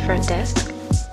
front desk.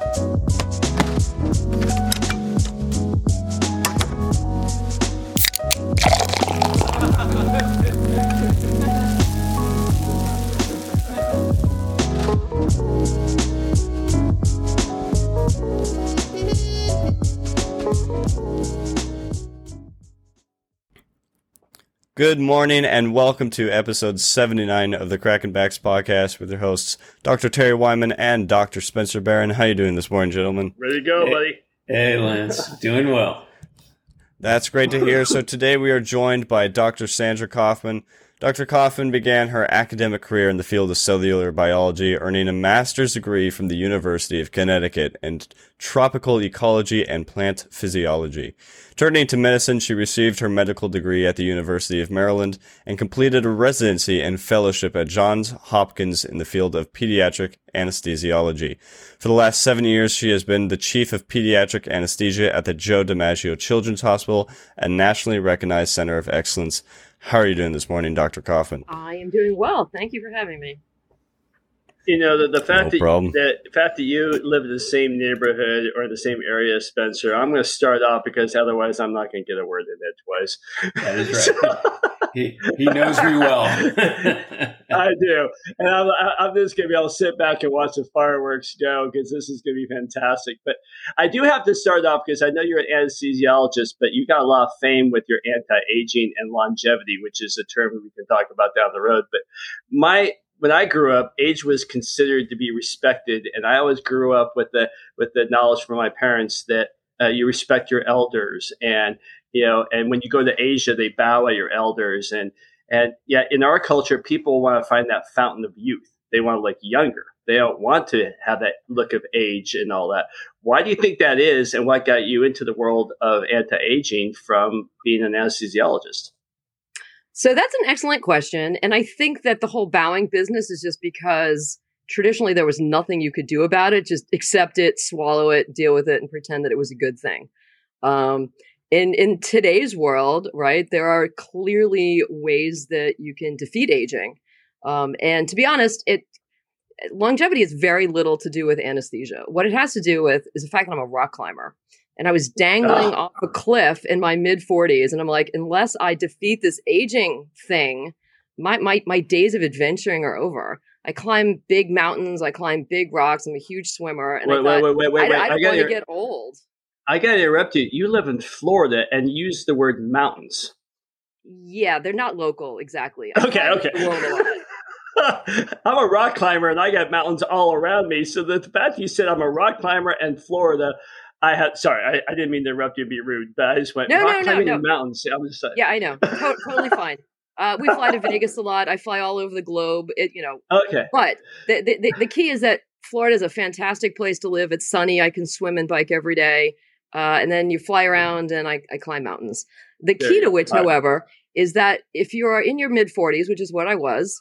Good morning and welcome to episode 79 of the Cracking Backs podcast with your hosts, Dr. Terry Wyman and Dr. Spencer Barron. How you doing this morning, gentlemen? Ready to go, buddy. Hey, Lance. Doing well. That's great to hear. So today we are joined by Dr. Sandra Kaufman. Dr. Kaufman began her academic career in the field of cellular biology, earning a master's degree from the University of Connecticut in tropical ecology and plant physiology. Turning to medicine, she received her medical degree at the University of Maryland and completed a residency and fellowship at Johns Hopkins in the field of pediatric anesthesiology. For the last 7 years, she has been the chief of pediatric anesthesia at the Joe DiMaggio Children's Hospital, a nationally recognized center of excellence. How are you doing this morning, Dr. Kaufman? I am doing well. Thank you for having me. You know, the fact problem. that you live in the same neighborhood or the same area as Spencer, I'm going to start off because otherwise I'm not going to get a word in edgewise. That is right. He knows me well. I do. And I'm just going to be able to sit back and watch the fireworks go because this is going to be fantastic. But I do have to start off because I know you're an anesthesiologist, but you got a lot of fame with your anti-aging and longevity, which is a term we can talk about down the road. But when I grew up, age was considered to be respected, and I always grew up with the knowledge from my parents that you respect your elders, and and when you go to Asia, they bow at your elders, and yeah, in our culture, people want to find that fountain of youth. They want to look younger. They don't want to have that look of age and all that. Why do you think that is, and what got you into the world of anti-aging from being an anesthesiologist? So that's an excellent question. And I think that the whole bowing business is just because traditionally there was nothing you could do about it. Just accept it, swallow it, deal with it, and pretend that it was a good thing. In today's world, right, there are clearly ways that you can defeat aging. And to be honest, longevity has very little to do with anesthesia. What it has to do with is the fact that I'm a rock climber. And I was dangling off a cliff in my mid-40s. And I'm like, unless I defeat this aging thing, my days of adventuring are over. I climb big mountains. I climb big rocks. I'm a huge swimmer. And wait. I don't want to get old. I got to interrupt you. You live in Florida and use the word mountains. Yeah, they're not local, exactly. Okay. I'm a rock climber and I got mountains all around me. So the fact you said I'm a rock climber in Florida, I didn't mean to interrupt you and be rude, but I just went rock climbing in mountains. I was just yeah, I know. Totally fine. We fly to Vegas a lot. I fly all over the globe. Okay. But the key is that Florida is a fantastic place to live. It's sunny. I can swim and bike every day. And then you fly around and I climb mountains. The key to which, however, is that if you're in your mid-40s, which is what I was,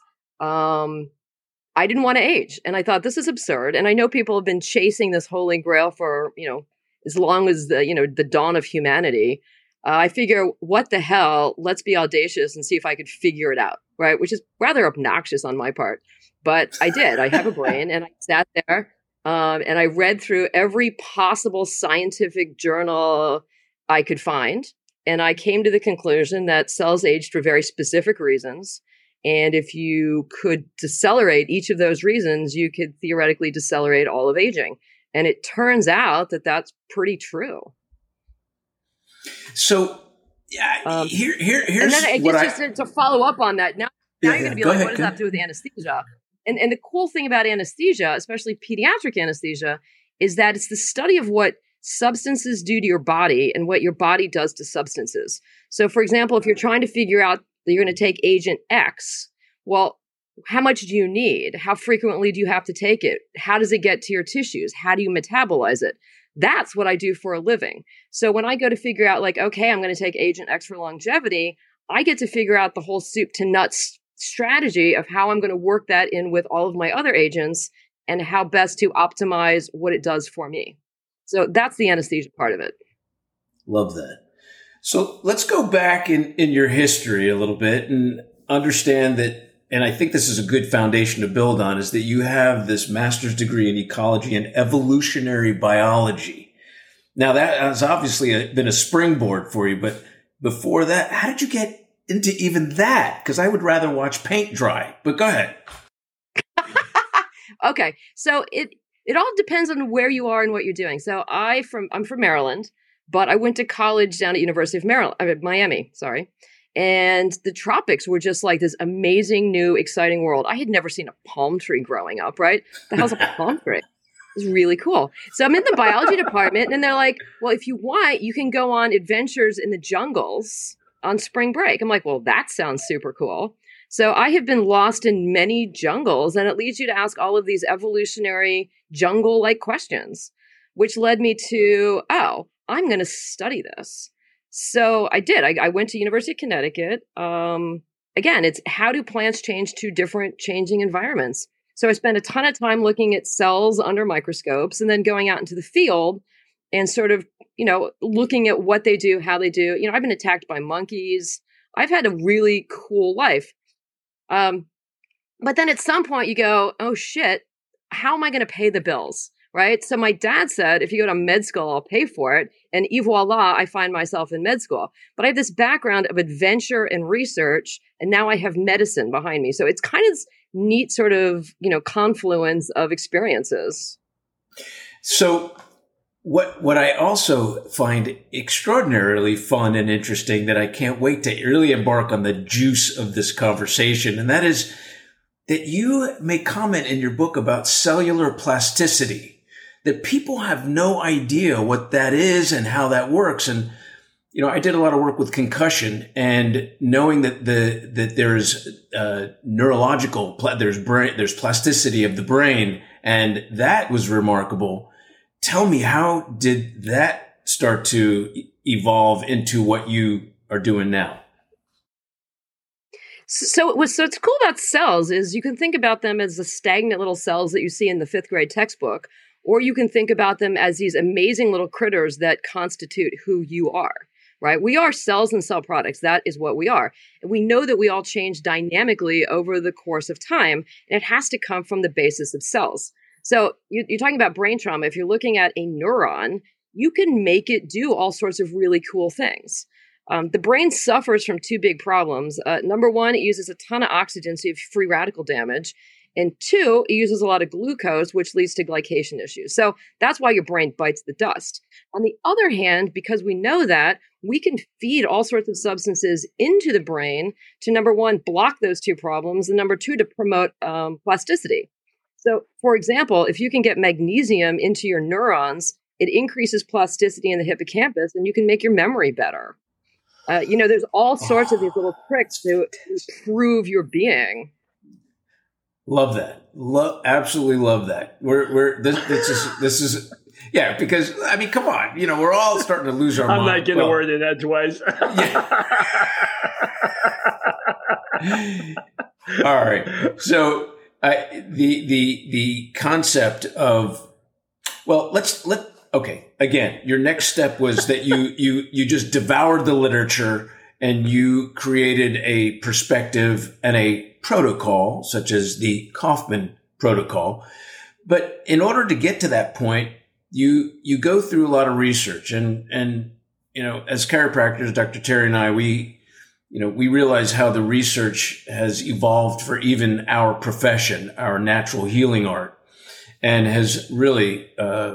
I didn't want to age. And I thought, this is absurd. And I know people have been chasing this holy grail for, as long as the dawn of humanity. I figure, what the hell? Let's be audacious and see if I could figure it out, right? Which is rather obnoxious on my part, but I did. I have a brain, and I sat there and I read through every possible scientific journal I could find, and I came to the conclusion that cells aged for very specific reasons. And if you could decelerate each of those reasons, you could theoretically decelerate all of aging. And it turns out that that's pretty true. So, here's and then I guess just to follow up on that. Now you're going to be like, what does that have to do with anesthesia? And the cool thing about anesthesia, especially pediatric anesthesia, is that it's the study of what substances do to your body and what your body does to substances. So, for example, if you're trying to figure out that you're going to take agent X, well, how much do you need? How frequently do you have to take it? How does it get to your tissues? How do you metabolize it? That's what I do for a living. So when I go to figure out, like, okay, I'm going to take agent X for longevity, I get to figure out the whole soup to nuts strategy of how I'm going to work that in with all of my other agents and how best to optimize what it does for me. So that's the anesthesia part of it. Love that. So let's go back in your history a little bit and understand that and I think this is a good foundation to build on, is that you have this master's degree in ecology and evolutionary biology. Now, that has obviously been a springboard for you, but before that, how did you get into even that? Because I would rather watch paint dry, but go ahead. Okay. So it all depends on where you are and what you're doing. So I'm from Maryland, but I went to college down at University of Miami, sorry. And the tropics were just like this amazing, new, exciting world. I had never seen a palm tree growing up, right? The hell's a palm tree? It was really cool. So I'm in the biology department, and they're like, well, if you want, you can go on adventures in the jungles on spring break. I'm like, well, that sounds super cool. So I have been lost in many jungles, and it leads you to ask all of these evolutionary jungle-like questions, which led me to, I'm going to study this. So I did. I went to University of Connecticut. Again, it's how do plants change to different changing environments? So I spent a ton of time looking at cells under microscopes and then going out into the field and sort of, looking at what they do, how they do. I've been attacked by monkeys. I've had a really cool life. But then at some point you go, oh shit, how am I going to pay the bills? Right? So my dad said, if you go to med school, I'll pay for it. And voila, I find myself in med school. But I have this background of adventure and research, and now I have medicine behind me. So it's kind of this neat sort of, confluence of experiences. So what I also find extraordinarily fun and interesting that I can't wait to really embark on the juice of this conversation, and that is that you make comment in your book about cellular plasticity, that people have no idea what that is and how that works. And, I did a lot of work with concussion, and knowing that there's neurological, there's plasticity of the brain, and that was remarkable. Tell me, how did that start to evolve into what you are doing now? So what's cool about cells is you can think about them as the stagnant little cells that you see in the 5th grade textbook, or you can think about them as these amazing little critters that constitute who you are, right? We are cells and cell products. That is what we are. And we know that we all change dynamically over the course of time, and it has to come from the basis of cells. So you're talking about brain trauma. If you're looking at a neuron, you can make it do all sorts of really cool things. The brain suffers from 2 big problems. Number one, it uses a ton of oxygen, so you have free radical damage. And 2, it uses a lot of glucose, which leads to glycation issues. So that's why your brain bites the dust. On the other hand, because we know that, we can feed all sorts of substances into the brain to, number one, block those 2 problems, and number 2, to promote plasticity. So, for example, if you can get magnesium into your neurons, it increases plasticity in the hippocampus, and you can make your memory better. There's all sorts of these little tricks to improve your being. Love that. Absolutely love that. This is yeah, because I mean, come on, we're all starting to lose our mind. I'm not getting a word in that twice. All right. So the concept of, okay. Again, your next step was that you just devoured the literature and you created a perspective and a protocol, such as the Kaufman protocol. But in order to get to that point, you go through a lot of research, and as chiropractors, Dr. Terry and I, we realize how the research has evolved for even our profession, our natural healing art. And has really,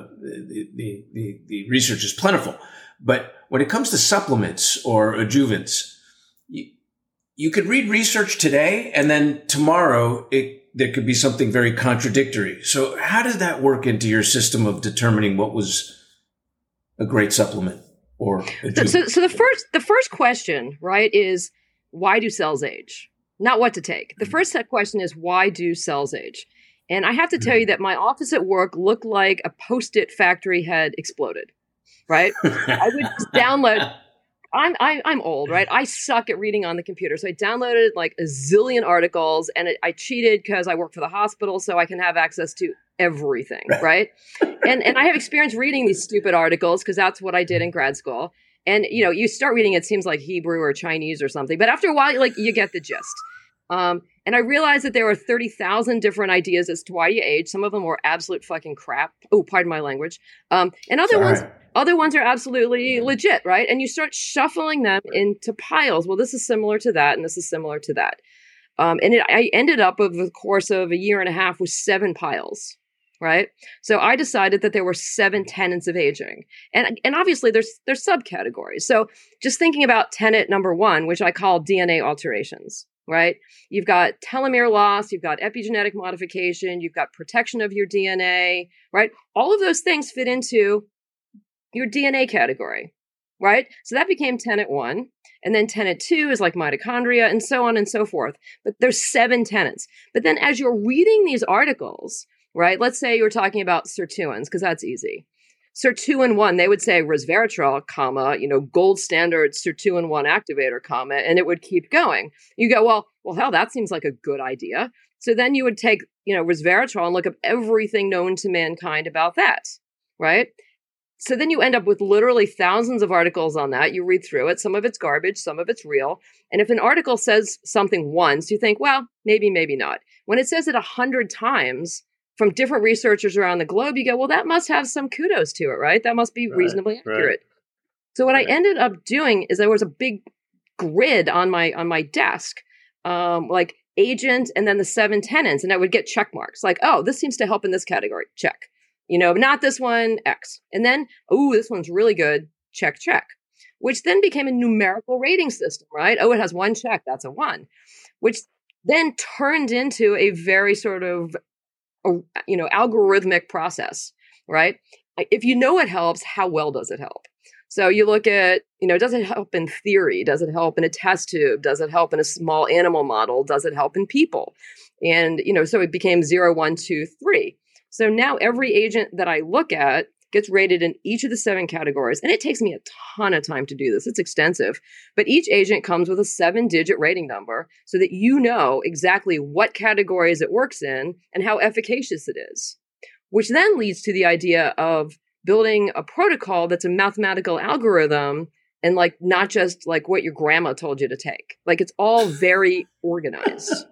the research is plentiful. But when it comes to supplements or adjuvants, you could read research today, and then tomorrow there could be something very contradictory. So how does that work into your system of determining what was a great supplement or adjuvant? So the first question, right, is why do cells age? Not what to take. The first question is, why do cells age? And I have to tell you that my office at work looked like a Post-it factory had exploded, right? I would just download. I'm old, right? I suck at reading on the computer. So I downloaded like a zillion articles, and I cheated because I work for the hospital, so I can have access to everything, right? And I have experience reading these stupid articles because that's what I did in grad school. And, you start reading, it seems like Hebrew or Chinese or something. But after a while, you get the gist. And I realized that there were 30,000 different ideas as to why you age. Some of them were absolute fucking crap. Oh, pardon my language. And other ones are absolutely legit, right? And you start shuffling them into piles. Well, this is similar to that, and this is similar to that. I ended up over the course of a year and a half with 7 piles, right? So I decided that there were 7 tenets of aging. And obviously there's subcategories. So just thinking about tenet number 1, which I call DNA alterations, right? You've got telomere loss, you've got epigenetic modification, you've got protection of your DNA, right? All of those things fit into your DNA category, right? So that became tenet 1. And then tenet 2 is like mitochondria and so on and so forth. But there's 7 tenets. But then as you're reading these articles, right? Let's say you're talking about sirtuins, because that's easy. Sirtuin 1, they would say resveratrol, comma, gold standard sirtuin 1 activator, comma, and it would keep going. You go, well, hell, that seems like a good idea. So then you would take, resveratrol and look up everything known to mankind about that, right? So then you end up with literally thousands of articles on that. You read through it. Some of it's garbage, some of it's real. And if an article says something once, you think, well, maybe, maybe not. When it says it 100 times from different researchers around the globe, you go, well, that must have some kudos to it, right? That must be reasonably accurate. Right. So what I ended up doing is there was a big grid on my desk, like agent and then the 7 tenets, and I would get check marks like, oh, this seems to help in this category. Check. Not this one, X. And then, oh, this one's really good. Check, check. Which then became a numerical rating system, right? Oh, it has 1 check. That's a 1. Which then turned into a very sort of, algorithmic process, right? If you know it helps, how well does it help? So you look at, does it help in theory? Does it help in a test tube? Does it help in a small animal model? Does it help in people? And, so it became 0, 1, 2, 3. So now every agent that I look at gets rated in each of the 7 categories. And it takes me a ton of time to do this. It's extensive. But each agent comes with a 7-digit rating number so that you know exactly what categories it works in and how efficacious it is. Which then leads to the idea of building a protocol that's a mathematical algorithm and not just like what your grandma told you to take. It's all very organized.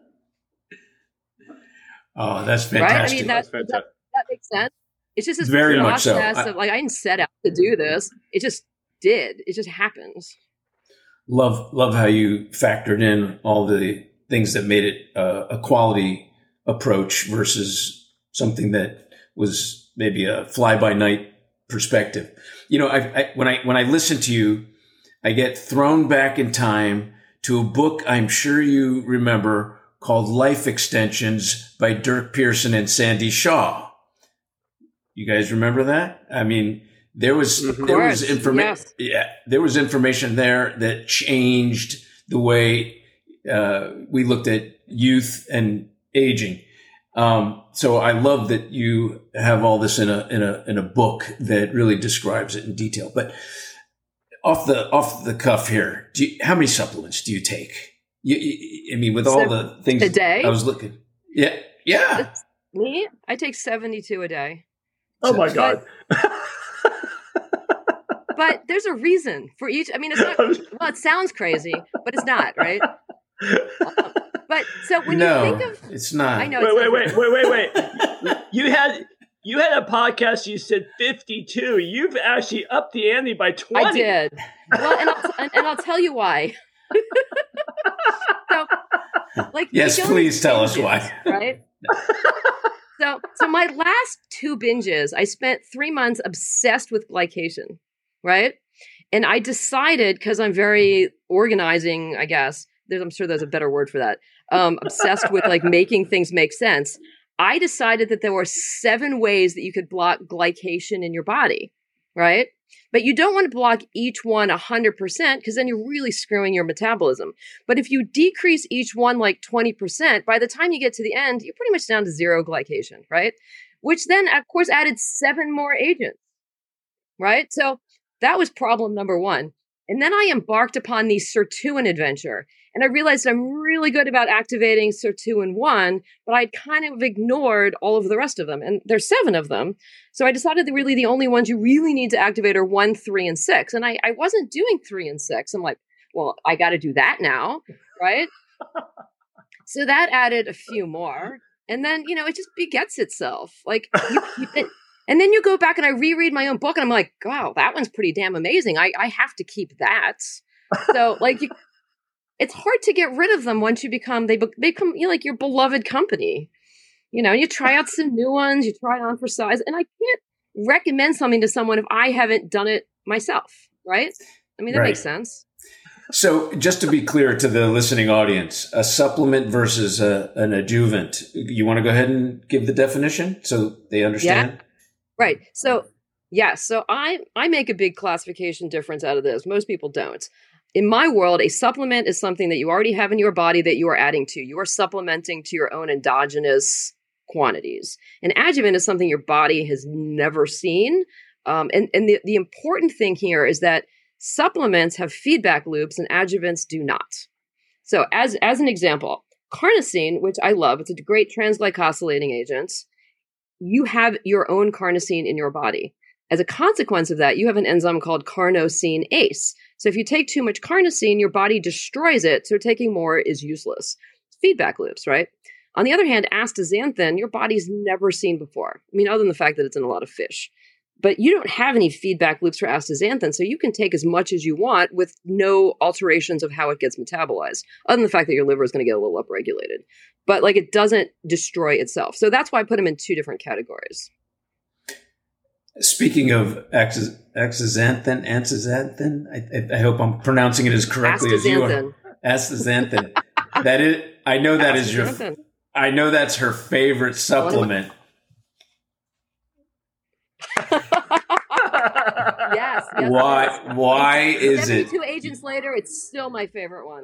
Oh, that's fantastic. Right? I mean, that makes sense. It's just this very process much so. Of I didn't set out to do this. It just did. It just happens. Love how you factored in all the things that made it a quality approach versus something that was maybe a fly-by-night perspective. When I listen to you, I get thrown back in time to a book I'm sure you remember called Life Extensions by Dirk Pearson and Sandy Shaw. You guys remember that? I mean, there was information. Yes. Yeah, there was information there that changed the way we looked at youth and aging. So I love that you have all this in a book that really describes it in detail. But off the cuff here, how many supplements do you take? I mean, with all the things a day, I was looking. Yeah. Me, I take 72 a day. Oh my God. But there's a reason for each. I mean, it's not. Well, it sounds crazy, but it's not, right? But so when you think of, it's not. I know. Wait. You had a podcast. You said 52. You've actually upped the ante by 20. I did. Well, and I'll tell you why. So, yes, please tell us why. Right. So my last 2 binges, I spent 3 months obsessed with glycation, right? And I decided, because I'm very organizing, I guess, I'm sure there's a better word for that, obsessed with making things make sense. I decided that there were 7 ways that you could block glycation in your body, right? But you don't want to block each one 100% because then you're really screwing your metabolism. But if you decrease each one 20%, by the time you get to the end, you're pretty much down to 0 glycation, right? Which then, of course, added 7 more agents, right? So that was problem number 1. And then I embarked upon the sirtuin adventure. And I realized I'm really good about activating sirtuin 1, but I'd kind of ignored all of the rest of them. And there's 7 of them. So I decided that really the only ones you really need to activate are 1, 3, and 6. And I wasn't doing 3 and 6. I'm like, well, I got to do that now, right? So that added a few more. And then, it just begets itself. Like, you keep it. And then you go back and I reread my own book and I'm like, wow, that one's pretty damn amazing. I have to keep that. So, like, it's hard to get rid of them once you become, they become like your beloved company. You try out some new ones, you try it on for size. And I can't recommend something to someone if I haven't done it myself, right? I mean, that makes sense. So just to be clear to the listening audience, a supplement versus an adjuvant, you want to go ahead and give the definition so they understand? Yeah. Right. So, so I make a big classification difference out of this. Most people don't. In my world, a supplement is something that you already have in your body that you are adding to. You are supplementing to your own endogenous quantities. An adjuvant is something your body has never seen. And the important thing here is that supplements have feedback loops and adjuvants do not. So as an example, carnosine, which I love, it's a great transglycosylating agent. You have your own carnosine in your body. As a consequence of that, you have an enzyme called carnosinase. So if you take too much carnosine, your body destroys it. So taking more is useless. Feedback loops, right? On the other hand, astaxanthin, your body's never seen before. I mean, other than the fact that it's in a lot of fish. But you don't have any feedback loops for astaxanthin, so you can take as much as you want with no alterations of how it gets metabolized, other than the fact that your liver is going to get a little upregulated. But it doesn't destroy itself. So that's why I put them in two different categories. Speaking of astaxanthin, I hope I'm pronouncing it as correctly as you are. Astaxanthin. That is, I know that is I know that's her favorite supplement. Yes. Why is it? 72 agents later, it's still my favorite one.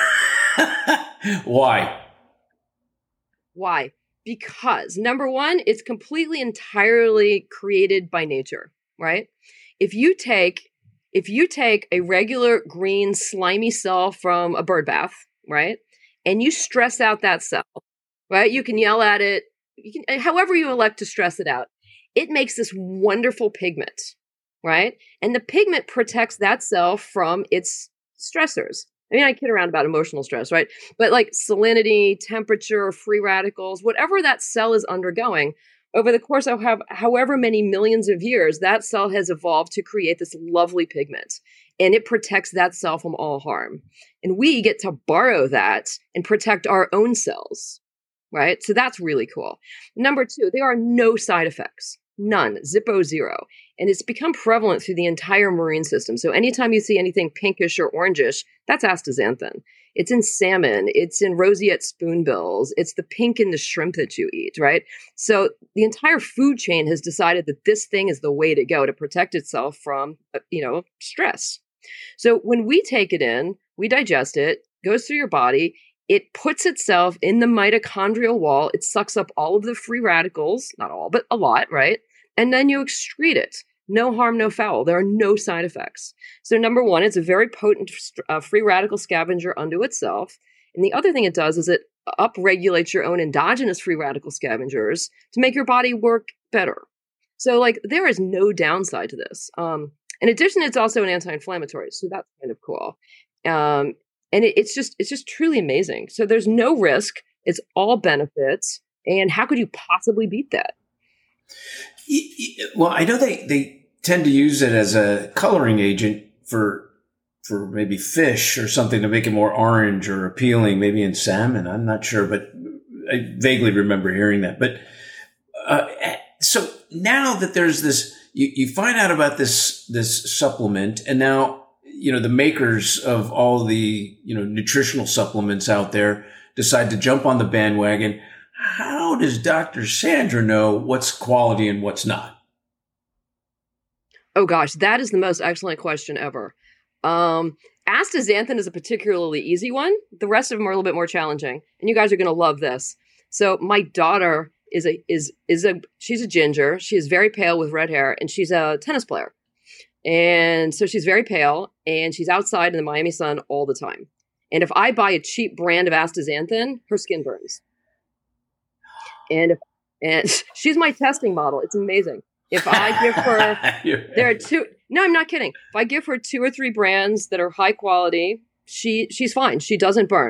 Why? Because number one, it's completely entirely created by nature, right? If you take a regular green slimy cell from a bird bath, right? And you stress out that cell, right? You can yell at it, however you elect to stress it out. It makes this wonderful pigment, right? And the pigment protects that cell from its stressors. I mean, I kid around about emotional stress, right? But like salinity, temperature, free radicals, whatever that cell is undergoing, over the course of however many millions of years, that cell has evolved to create this lovely pigment. And it protects that cell from all harm. And we get to borrow that and protect our own cells, right? So that's really cool. Number two, there are no side effects. None. Zippo zero. And it's become prevalent through the entire marine system. So anytime you see anything pinkish or orangish, that's astaxanthin. It's in salmon. It's in roseate spoonbills. It's the pink in the shrimp that you eat, right? So the entire food chain has decided that this thing is the way to go to protect itself from, stress. So when we take it in, we digest it, goes through your body, it puts itself in the mitochondrial wall. It sucks up all of the free radicals, not all, but a lot, right? And then you excrete it. No harm, no foul. There are no side effects. So number one, it's a very potent free radical scavenger unto itself. And the other thing it does is it upregulates your own endogenous free radical scavengers to make your body work better. So there is no downside to this. In addition, it's also an anti-inflammatory. So that's kind of cool. And it's just truly amazing. So there's no risk. It's all benefits. And how could you possibly beat that? Well, I know they tend to use it as a coloring agent for maybe fish or something to make it more orange or appealing, maybe in salmon. I'm not sure, but I vaguely remember hearing that. But so now that there's this, you find out about this supplement, and now the makers of all the nutritional supplements out there decide to jump on the bandwagon. How does Dr. Sandra know what's quality and what's not? Oh gosh, that is the most excellent question ever. Astaxanthin is a particularly easy one. The rest of them are a little bit more challenging, and you guys are going to love this. So my daughter she's a ginger. She is very pale with red hair, and she's a tennis player. And so she's very pale, and she's outside in the Miami sun all the time. And if I buy a cheap brand of astaxanthin, her skin burns. And she's my testing model. It's amazing. If I give her, no, I'm not kidding. If I give her 2 or 3 brands that are high quality, she's fine. She doesn't burn.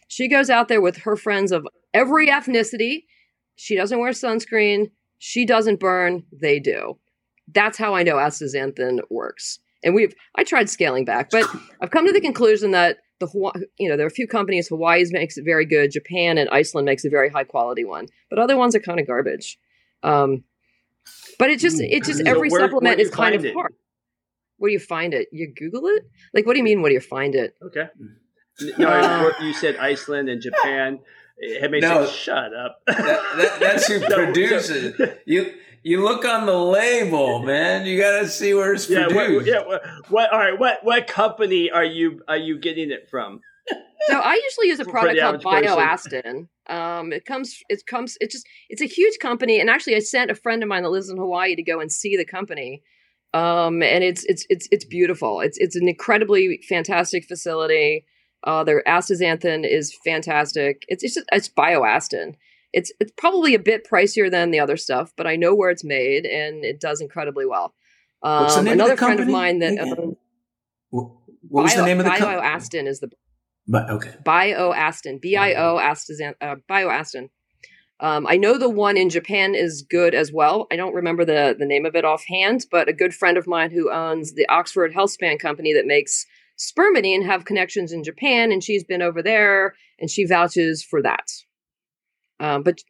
She goes out there with her friends of every ethnicity. She doesn't wear sunscreen. She doesn't burn. They do. That's how I know astaxanthin works. And I tried scaling back, but I've come to the conclusion that there are a few companies. Hawaii makes it very good. Japan and Iceland makes a very high quality one, but other ones are kind of garbage. But it just every supplement is kind of hard. Where do you find it? You Google it? Like, what do you mean? Where do you find it? Okay. No, you said Iceland and Japan. It makes it shut up. That's who produces it. You look on the label, man. You got to see where it's produced. What company are you getting it from? So I usually use a product called BioAstin. It's a huge company, and actually I sent a friend of mine that lives in Hawaii to go and see the company. And it's beautiful. It's an incredibly fantastic facility. Their astaxanthin is fantastic. It's BioAstin. It's probably a bit pricier than the other stuff, but I know where it's made, and it does incredibly well. What's the name another of the company? friend of mine that what was the name of the company? BioAstin is the okay. BioAstin, BioAstin. I know the one in Japan is good as well. I don't remember the name of it offhand, but a good friend of mine who owns the Oxford HealthSpan company that makes spermidine have connections in Japan, and she's been over there, and she vouches for that. But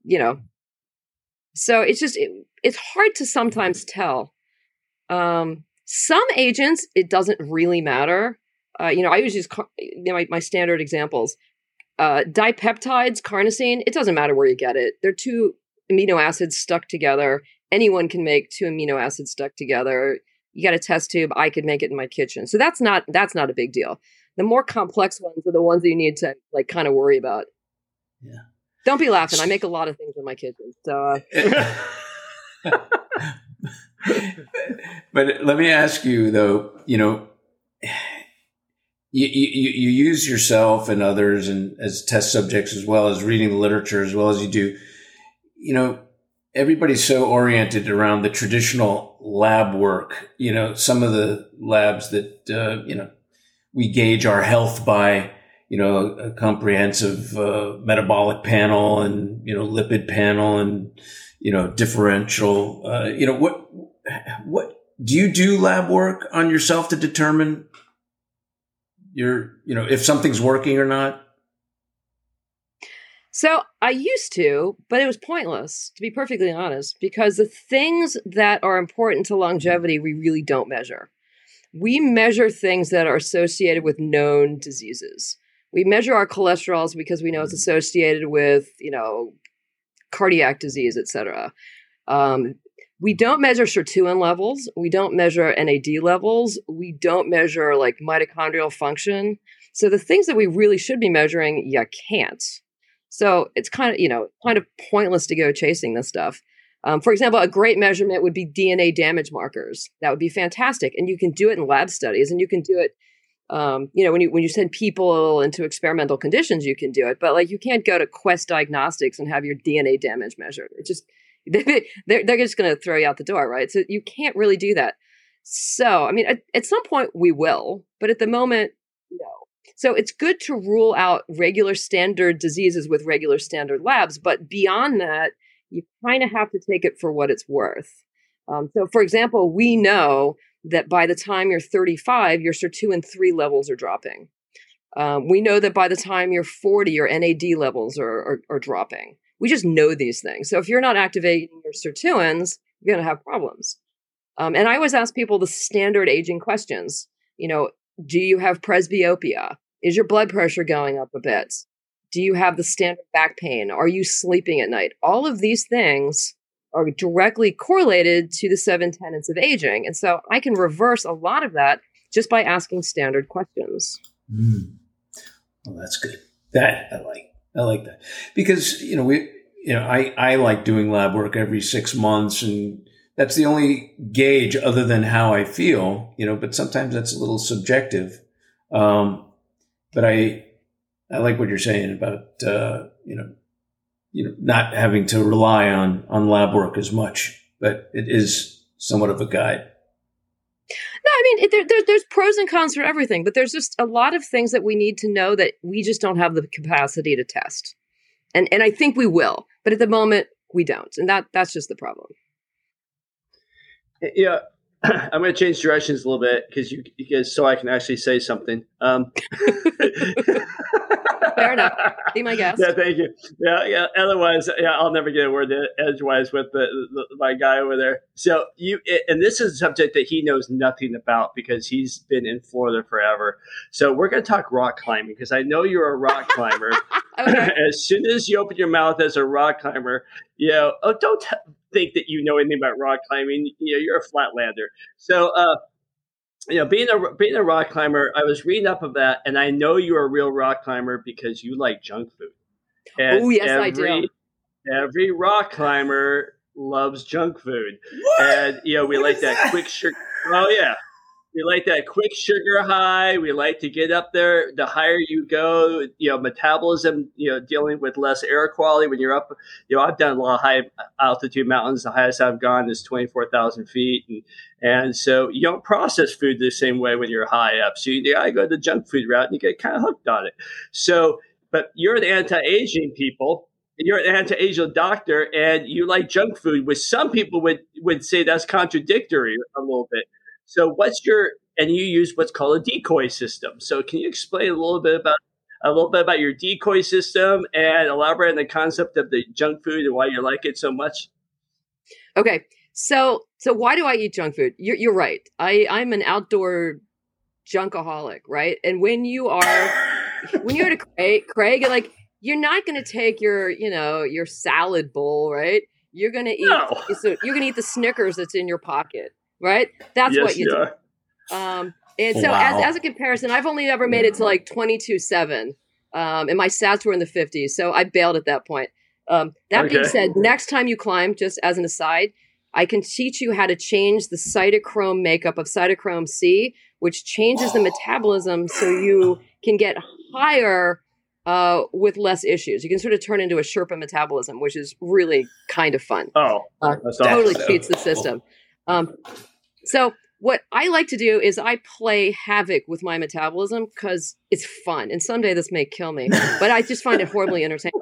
so it's hard to sometimes tell. Some agents, it doesn't really matter. I usually use my standard examples. Dipeptides, carnosine, it doesn't matter where you get it. They're two amino acids stuck together. Anyone can make two amino acids stuck together. You got a test tube. I could make it in my kitchen. So that's not a big deal. The more complex ones are the ones that you need to kind of worry about. Yeah. Don't be laughing. I make a lot of things in my kitchen. So. But let me ask you though, you use yourself and others and as test subjects, as well as reading the literature, as well as you do, everybody's so oriented around the traditional lab work, some of the labs that, we gauge our health by, a comprehensive, metabolic panel and, lipid panel and, differential, what do you do lab work on yourself to determine if something's working or not? So I used to, but it was pointless, to be perfectly honest, because the things that are important to longevity, we really don't measure. We measure things that are associated with known diseases. We measure our cholesterols because we know it's associated with, cardiac disease, et cetera. We don't measure sirtuin levels. We don't measure NAD levels. We don't measure mitochondrial function. So the things that we really should be measuring, you can't. So it's kind of pointless to go chasing this stuff. For example, a great measurement would be DNA damage markers. That would be fantastic. And you can do it in lab studies, and you can do it, when you send people into experimental conditions, you can do it. But you can't go to Quest Diagnostics and have your DNA damage measured. It just, they're just going to throw you out the door, right? So you can't really do that. So, at some point we will, but at the moment, no. So it's good to rule out regular standard diseases with regular standard labs, but beyond that, you kind of have to take it for what it's worth. So, for example, we know that by the time you're 35, your sirtuin 3 levels are dropping. We know that by the time you're 40, your NAD levels are dropping. We just know these things. So if you're not activating your sirtuins, you're going to have problems. And I always ask people the standard aging questions. Do you have presbyopia? Is your blood pressure going up a bit? Do you have the standard back pain? Are you sleeping at night? All of these things are directly correlated to the 7 tenets of aging. And so I can reverse a lot of that just by asking standard questions. Well, that's good. That I like that, because, I like doing lab work every 6 months, and that's the only gauge other than how I feel, but sometimes that's a little subjective. But I like what you're saying about, not having to rely on lab work as much, but it is somewhat of a guide. No, I mean, there's pros and cons for everything, but there's just a lot of things that we need to know that we just don't have the capacity to test. And I think we will, but at the moment we don't. And that's just the problem. Yeah. I'm going to change directions a little bit because so I can actually say something. Fair enough. Be my guest. Yeah, thank you. Yeah. Otherwise, I'll never get a word edgewise with my guy over there. So and this is a subject that he knows nothing about because he's been in Florida forever. So we're going to talk rock climbing because I know you're a rock climber. Okay. As soon as you open your mouth as a rock climber, don't think that you know anything about rock climbing. You're a flatlander. So, being a rock climber, I was reading up of that, and I know you're a real rock climber because you like junk food. Oh, yes, I do. Every rock climber loves junk food. What? And, we like that quick sugar. Oh, yeah. We like that quick sugar high. We like to get up there. The higher you go, metabolism, dealing with less air quality when you're up. I've done a lot of high altitude mountains. The highest I've gone is 24,000 feet. And so you don't process food the same way when you're high up. So you got to go the junk food route and you get kind of hooked on it. So, but you're an anti-aging people. You're an anti-aging doctor and you like junk food, which some people would say that's contradictory a little bit. So and you use what's called a decoy system. So can you explain a little bit about your decoy system and elaborate on the concept of the junk food and why you like it so much? Okay. So why do I eat junk food? You're right. I'm an outdoor junkaholic, right? And when you're at Craig, like you're not going to take your salad bowl, right? You're going to eat. So you're going to eat the Snickers that's in your pocket. Right? That's what you do. And so as a comparison, I've only ever made it to like 22.7. And my stats were in the 50s. So I bailed at that point. Being said, next time you climb, just as an aside, I can teach you how to change the cytochrome makeup of cytochrome C, which changes the metabolism so you can get higher with less issues. You can sort of turn into a Sherpa metabolism, which is really kind of fun. Totally cheats the system. So what I like to do is I play havoc with my metabolism because it's fun. And someday this may kill me, but I just find it horribly entertaining.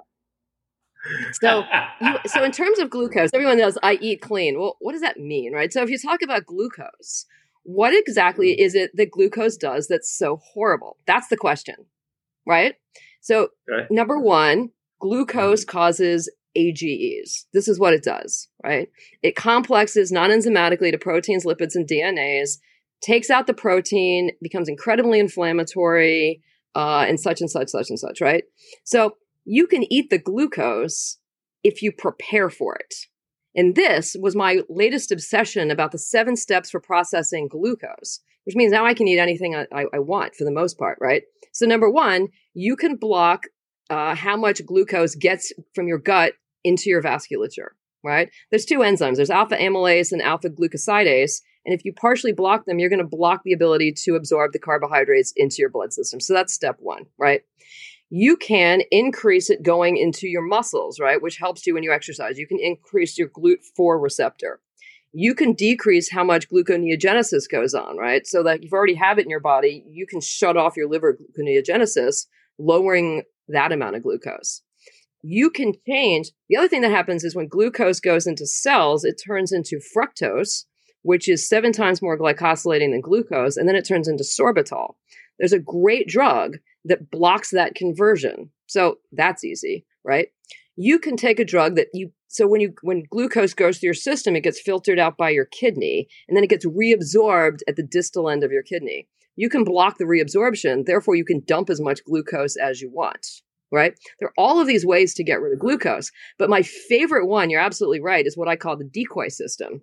So in terms of glucose, everyone knows I eat clean. Well, what does that mean, right? So if you talk about glucose, what exactly is it that glucose does that's so horrible? That's the question, right? So number one, glucose causes AGEs. This is what it does, right? It complexes non-enzymatically to proteins, lipids, and DNAs, takes out the protein, becomes incredibly inflammatory, and such, right? So you can eat the glucose if you prepare for it. And this was my latest obsession about the 7 steps for processing glucose, which means now I can eat anything I want for the most part, right? So number one, you can block how much glucose gets from your gut into your vasculature, right? There's 2 enzymes. There's alpha amylase and alpha glucosidase. And if you partially block them, you're going to block the ability to absorb the carbohydrates into your blood system. So that's step 1, right? You can increase it going into your muscles, right? Which helps you when you exercise. You can increase your GLUT4 receptor. You can decrease how much gluconeogenesis goes on, right? So that if you already have it in your body, you can shut off your liver gluconeogenesis, lowering that amount of glucose. You can change. The other thing that happens is when glucose goes into cells, it turns into fructose, which is 7 times more glycosylating than glucose, and then it turns into sorbitol. There's a great drug that blocks that conversion. So that's easy, right? You can take a drug when glucose goes through your system, it gets filtered out by your kidney, and then it gets reabsorbed at the distal end of your kidney. You can block the reabsorption, therefore you can dump as much glucose as you want. Right? There are all of these ways to get rid of glucose. But my favorite one, you're absolutely right, is what I call the decoy system.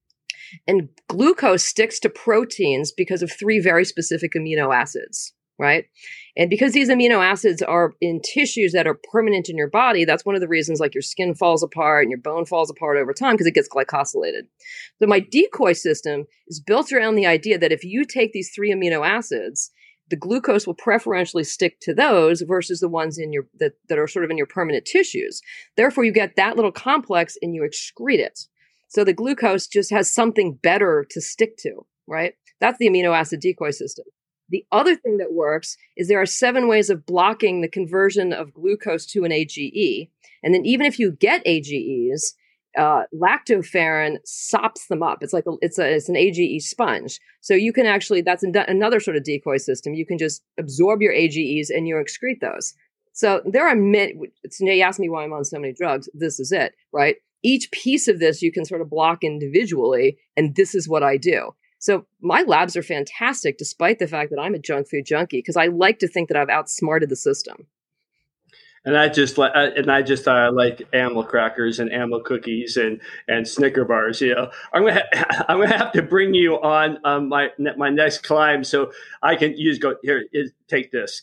And glucose sticks to proteins because of 3 very specific amino acids, right? And because these amino acids are in tissues that are permanent in your body, that's one of the reasons like your skin falls apart and your bone falls apart over time because it gets glycosylated. So my decoy system is built around the idea that if you take these 3 amino acids, the glucose will preferentially stick to those versus the ones in your that are sort of in your permanent tissues. Therefore, you get that little complex and you excrete it. So the glucose just has something better to stick to, right? That's the amino acid decoy system. The other thing that works is there are 7 ways of blocking the conversion of glucose to an AGE. And then even if you get AGEs, lactoferrin sops them up. It's like it's an AGE sponge. So you can actually, that's another sort of decoy system. You can just absorb your AGEs and you excrete those. So there are you asked me why I'm on so many drugs. This is it, right? Each piece of this you can sort of block individually, and this is what I do. So my labs are fantastic, despite the fact that I'm a junk food junkie, because I like to think that I've outsmarted the system. And I thought I liked Amyl crackers and Amyl cookies and Snicker bars. You know, I'm gonna have to bring you on my next climb so I can go here. Take this.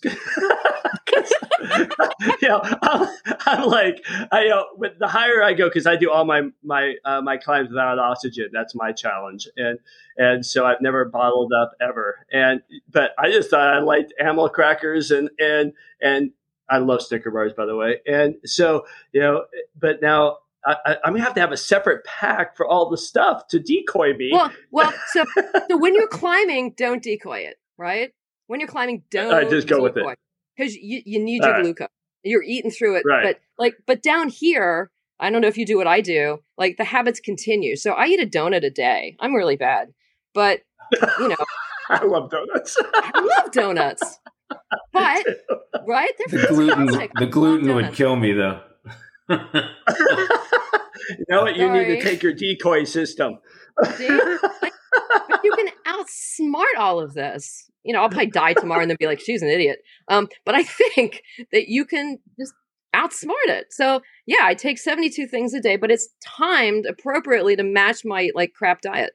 I'm like, but the higher I go, because I do all my climbs without oxygen. That's my challenge, and so I've never bottled up ever. But I just thought I liked Amyl crackers and I love Snicker bars, by the way. And so, but now I'm going to have a separate pack for all the stuff to decoy me. Well, so when you're climbing, don't decoy it, right? When you're climbing, don't just go with it. Because you need your glucose. You're eating through it. Right. But down here, I don't know if you do what I do, like the habits continue. So I eat a donut a day. I'm really bad. But, I love donuts. I love donuts. But right, the gluten would kill me though. You know what? You need to take your decoy system. But you can outsmart all of this. I'll probably die tomorrow and then be like, she's an idiot. But I think that you can just outsmart it. So yeah, I take 72 things a day, but it's timed appropriately to match my crap diet.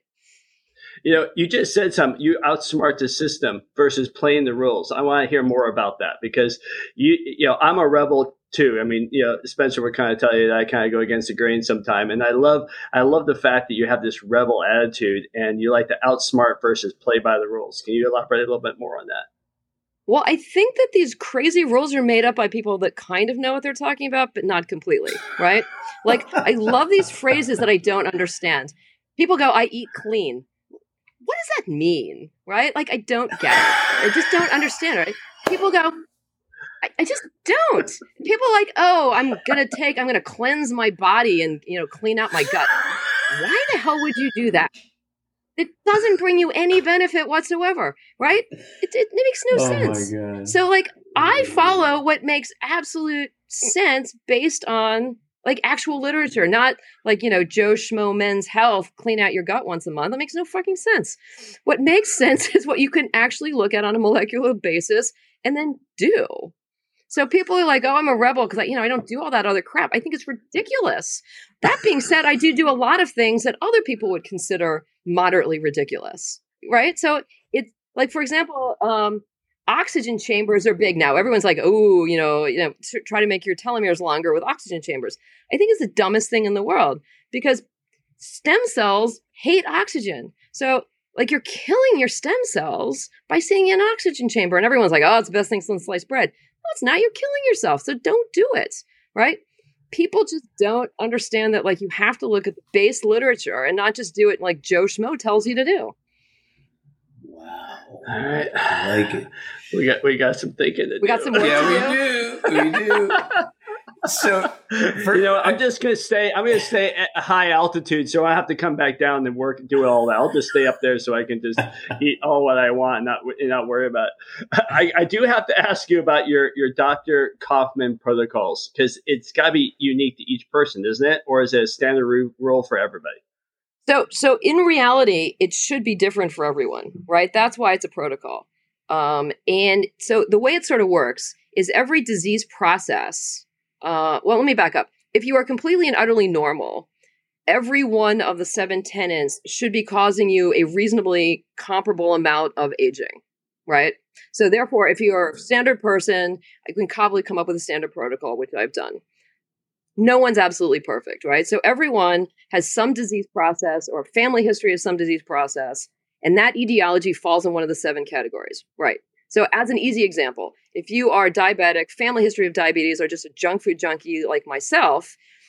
You just said something. You outsmart the system versus playing the rules. I want to hear more about that because I'm a rebel too. I mean, Spencer would kind of tell you that I kind of go against the grain sometime, and I love the fact that you have this rebel attitude and you like to outsmart versus play by the rules. Can you elaborate a little bit more on that? Well, I think that these crazy rules are made up by people that kind of know what they're talking about, but not completely, right? I love these phrases that I don't understand. People go, I eat clean. What does that mean, right? I don't get it. I just don't understand it. Right? People go, I just don't. People are like, oh, I'm going to cleanse my body and, clean out my gut. Why the hell would you do that? It doesn't bring you any benefit whatsoever, right? It makes no sense. My God. So I follow what makes absolute sense based on actual literature, not Joe Schmo Men's Health, clean out your gut once a month. That makes no fucking sense. What makes sense is what you can actually look at on a molecular basis and then do. So people are like, oh, I'm a rebel because I don't do all that other crap. I think it's ridiculous. That being said, I do a lot of things that other people would consider moderately ridiculous, right? So it's for example, oxygen chambers are big now. Everyone's like, oh, try to make your telomeres longer with oxygen chambers. I think it's the dumbest thing in the world because stem cells hate oxygen. So you're killing your stem cells by sitting in an oxygen chamber. And everyone's like, oh, it's the best thing since sliced bread. No, it's not. You're killing yourself. So don't do it, right? People just don't understand that you have to look at the base literature and not just do it like Joe Schmo tells you to do. Wow. All right. I like it. We got some thinking to do. We got some work to do. We do. So, I'm just going to stay. I'm going to stay at a high altitude, so I have to come back down and work, do all that. I'll just stay up there so I can just eat all what I want, and not worry about it. I do have to ask you about your Dr. Kaufman protocols because it's got to be unique to each person, isn't it? Or is it a standard rule for everybody? So in reality, it should be different for everyone, right? That's why it's a protocol. And so the way it sort of works is every disease process. Well, let me back up. If you are completely and utterly normal, every one of the 7 tenets should be causing you a reasonably comparable amount of aging, right? So therefore, if you're a standard person, I can probably come up with a standard protocol, which I've done. No one's absolutely perfect, right? So everyone has some disease process or family history of some disease process, and that etiology falls in one of the 7 categories, right? So as an easy example, if you are diabetic, family history of diabetes, or just a junk food junkie like myself,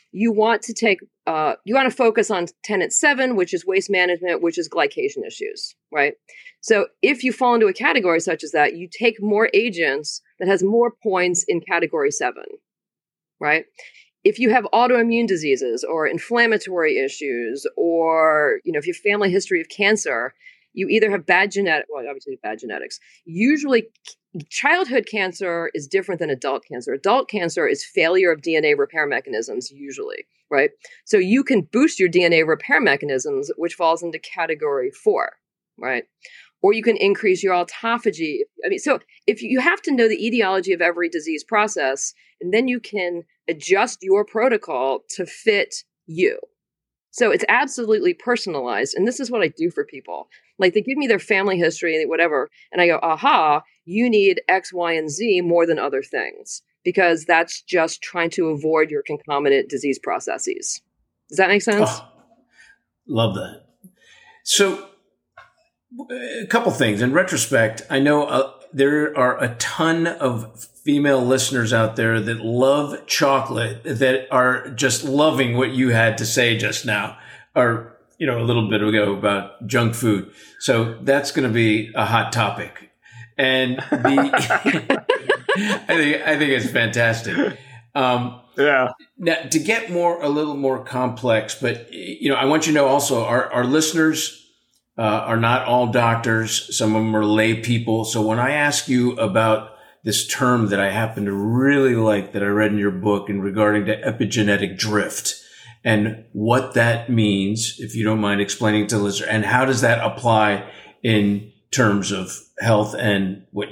you want to focus on tenet 7, which is waste management, which is glycation issues, right? So if you fall into a category such as that, you take more agents that has more points in category 7, right? If you have autoimmune diseases or inflammatory issues, or, if you have family history of cancer, you either have obviously bad genetics. Usually childhood cancer is different than adult cancer. Adult cancer is failure of DNA repair mechanisms, usually, right? So you can boost your DNA repair mechanisms, which falls into category 4, right? Or you can increase your autophagy. So if you have to know the etiology of every disease process, and then you can adjust your protocol to fit you. So it's absolutely personalized. And this is what I do for people. Like, they give me their family history, whatever, and I go, aha, you need X, Y, and Z more than other things, because that's just trying to avoid your concomitant disease processes. Does that make sense? Oh, love that. So a couple things. In retrospect, I know there are a ton of female listeners out there that love chocolate, that are just loving what you had to say just now, or, a little bit ago about junk food. So that's going to be a hot topic. And I think it's fantastic. Yeah. Now, to get a little more complex, but, I want you to know also our listeners are not all doctors. Some of them are lay people. So when I ask you about this term that I happen to really like that I read in your book in regarding to epigenetic drift and what that means, if you don't mind explaining to the listener, and how does that apply in terms of health and what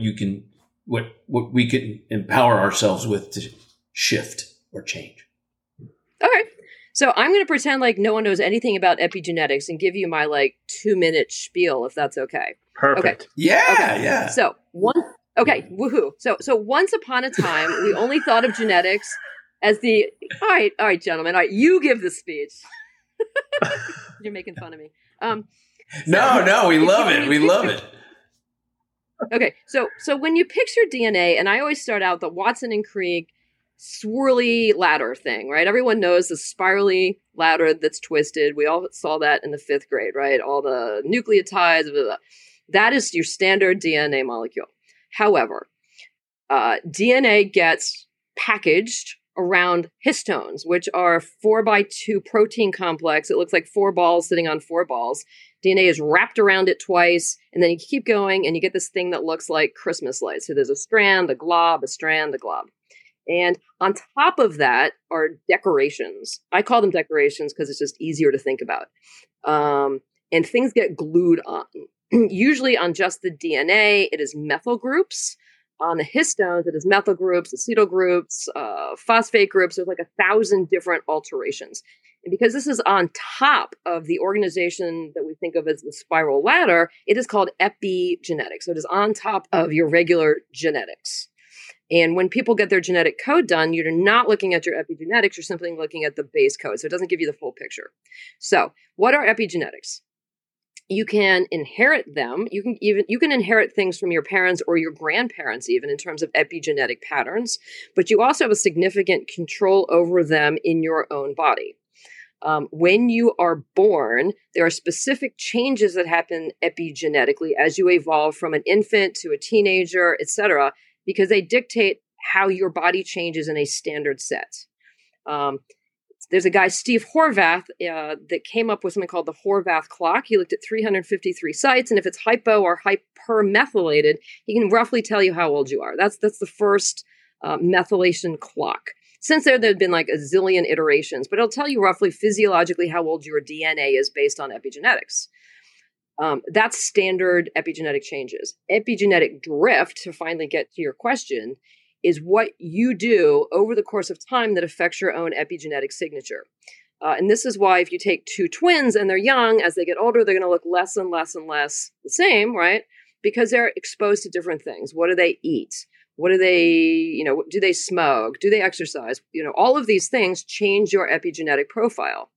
we can empower ourselves with to shift or change. Okay. So I'm going to pretend like no one knows anything about epigenetics and give you my 2-minute spiel, if that's okay. Perfect. Okay. Yeah. Okay. Yeah. So woohoo. So once upon a time, we only thought of genetics as all right, gentlemen, all right, you give the speech. You're making fun of me. No, we love it. We love it. Okay. So when you picture DNA, and I always start out the Watson and Crick swirly ladder thing, right? Everyone knows the spirally ladder that's twisted. We all saw that in the 5th grade, right? All the nucleotides, blah, blah, blah. That is your standard DNA molecule. However, DNA gets packaged around histones, which are 4x2 protein complex. It looks like 4 balls sitting on 4 balls. DNA is wrapped around it twice, and then you keep going, and you get this thing that looks like Christmas lights. So there's a strand, a glob, a strand, a glob. And on top of that are decorations. I call them decorations because it's just easier to think about. And things get glued on. Usually on just the DNA, it is methyl groups. On the histones, it is methyl groups, acetyl groups, phosphate groups. There's 1,000 different alterations. And because this is on top of the organization that we think of as the spiral ladder, it is called epigenetics. So it is on top of your regular genetics. And when people get their genetic code done, you're not looking at your epigenetics, you're simply looking at the base code. So it doesn't give you the full picture. So what are epigenetics? You can inherit them. You can inherit things from your parents or your grandparents, even in terms of epigenetic patterns, but you also have a significant control over them in your own body. When you are born, there are specific changes that happen epigenetically as you evolve from an infant to a teenager, etc., because they dictate how your body changes in a standard set. There's a guy, Steve Horvath, that came up with something called the Horvath clock. He looked at 353 sites, and if it's hypo or hypermethylated, he can roughly tell you how old you are. That's the first methylation clock. Since there have been a zillion iterations, but it'll tell you roughly physiologically how old your DNA is based on epigenetics. That's standard epigenetic changes. Epigenetic drift, to finally get to your question, is what you do over the course of time that affects your own epigenetic signature. And this is why if you take 2 twins and they're young, as they get older, they're going to look less and less and less the same, right? Because they're exposed to different things. What do they eat? What do they, do they smoke? Do they exercise? All of these things change your epigenetic profile.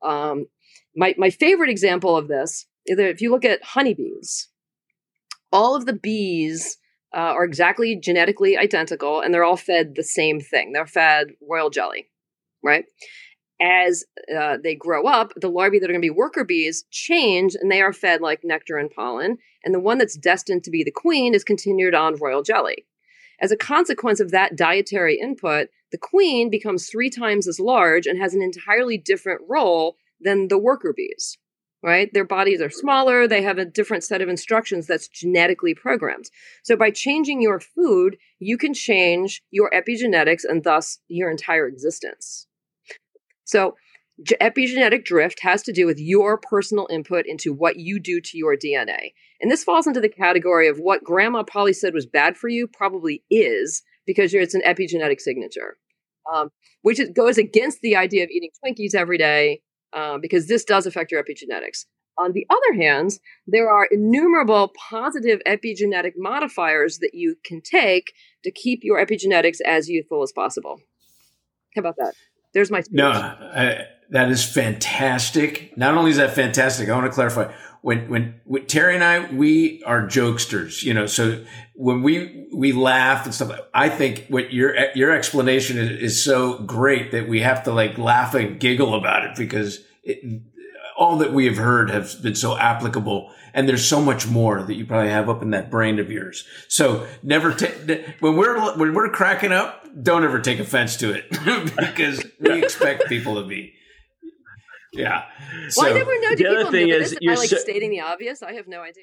My favorite example of this is that if you look at honeybees, all of the bees are exactly genetically identical, and they're all fed the same thing. They're fed royal jelly, right? as they grow up, the larvae that are going to be worker bees change, and they are fed like nectar and pollen. And the one that's destined to be the queen is continued on royal jelly. As a consequence of that dietary input, the queen becomes 3 times as large and has an entirely different role than the worker bees, right? Their bodies are smaller. They have a different set of instructions that's genetically programmed. So by changing your food, you can change your epigenetics and thus your entire existence. So epigenetic drift has to do with your personal input into what you do to your DNA. And this falls into the category of what Grandma Polly said was bad for you probably is, because it's an epigenetic signature, which goes against the idea of eating Twinkies every day, because this does affect your epigenetics. On the other hand, there are innumerable positive epigenetic modifiers that you can take to keep your epigenetics as youthful as possible. How about that? There's my speech. No, that is fantastic. Not only is that fantastic, I want to clarify. When Terry and I, we are jokesters, so when we laugh and stuff, I think what your explanation is so great that we have to laugh and giggle about it, because all that we have heard has been so applicable, and there's so much more that you probably have up in that brain of yours. So never when we're cracking up, don't ever take offense to it, because we expect people to be. Yeah. Well, I never know. Do people know this? Am I stating the obvious? I have no idea.